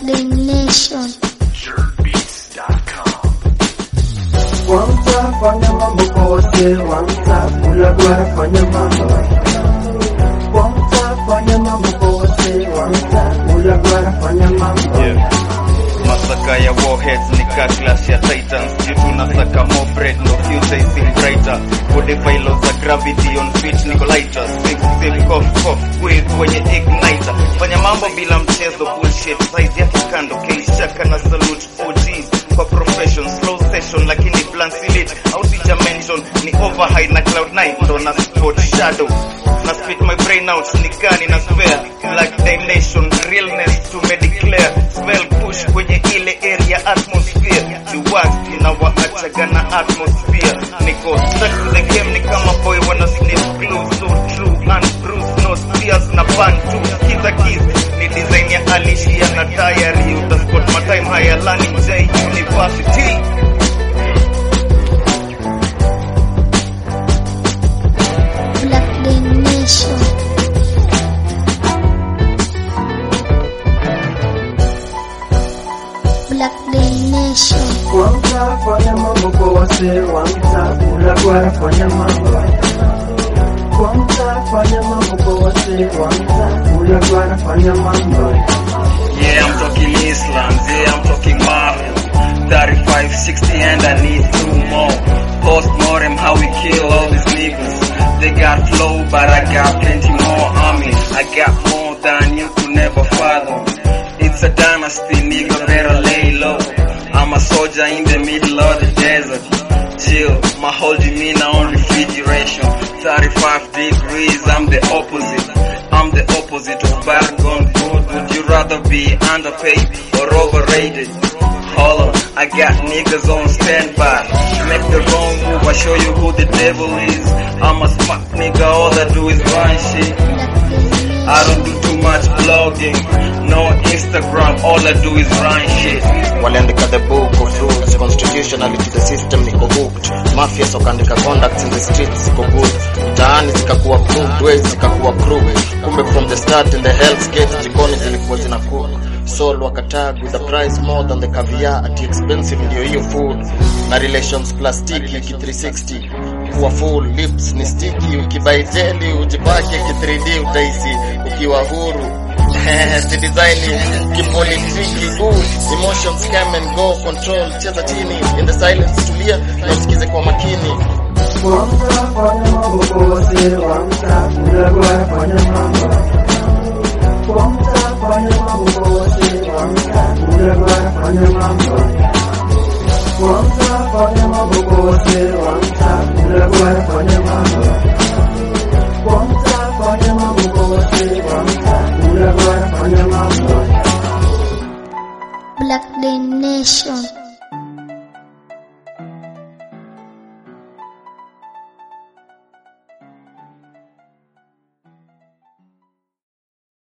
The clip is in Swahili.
Nation. Wanta fanya mambo kote, wanta kula gwara fanya mambo. Wanta fanya mambo kote, wanta kula gwara fanya mambo. Masaka ya warheads nika class ya titans. Jitu nasaka more bread, no future is in brighter. Body violence za gravity on feet niko lighter. Sip cough squeeze kwenye igniter. Fanya mambo bila mchezo bullshit. Size yake kando K-Shaka na salute OGs. Kwa profession slow session lakini plan silit. Au sija mention ni over high na cloud 9. Ndo na sport shadow. Na spit my brain out nikani na spare. Black dimension realness to me declare. Spell push kwenye ile area atmosphere. Juwaz inawaacha gana atmosphere. Niko stuck to the game ni kama boy wanna sniff glue. So true and bruise no spears na pan too. Kiza keys ni design ya Alicia na diary. Utaspot my time higher learning J University. Nation. Nation. Wanta fanya mambo kote, wanta kula gwara fanya mambo. Wanta fanya mambo kote, wanta kula gwara fanya mambo. Yeah, I'm talking Islam, yeah, I'm talking Mafia. 35, 60 and I need 2 more. Post-mortem, how we kill all these niggas. They got flow, but I got plenty more army. I got more than you could never fathom. It's a dynasty, nigga, better lay low. I'm a soldier in the middle of the desert. Chill, my whole demeanor on refrigeration. 35 degrees, I'm the opposite. I'm the opposite of bad gone good. Would you rather be underpaid or overrated? Hold on, I got niggas on standby. Make the wrong move, I show you who the devil is. I'm a smart nigga, all I do is run shit. I don't do too much blogging, no Instagram, all I do is run shit. Waliandika the book of rules, constitutionally to the system niko hooked. Mafia sokaandika conducts in the streets ziko good. Mtaani zikakuwa crooked, ways zikakuwa crooked. Kumbe from the start in the Hell's Gate jikoni zilikuwa zina cook. Soul wakatag with a price more than the caviar at expensive ndio hiyo food. Na relations plastic ki 360. Kuwa full lips ni sticky, ukibai jelly ujipake ki 3D utaisi ukiwa huru. The design kipolitiki good, emotions come and go, control cheza chini, in the silence tulia na usikize kwa makini. Wanta fanya mambo kote, wanta kula gwara fanya mambo. Wanta fanya mambo kote, wanta kula gwara fanya mambo. Wanta fanya mambo kote, wanta kula gwara fanya mambo.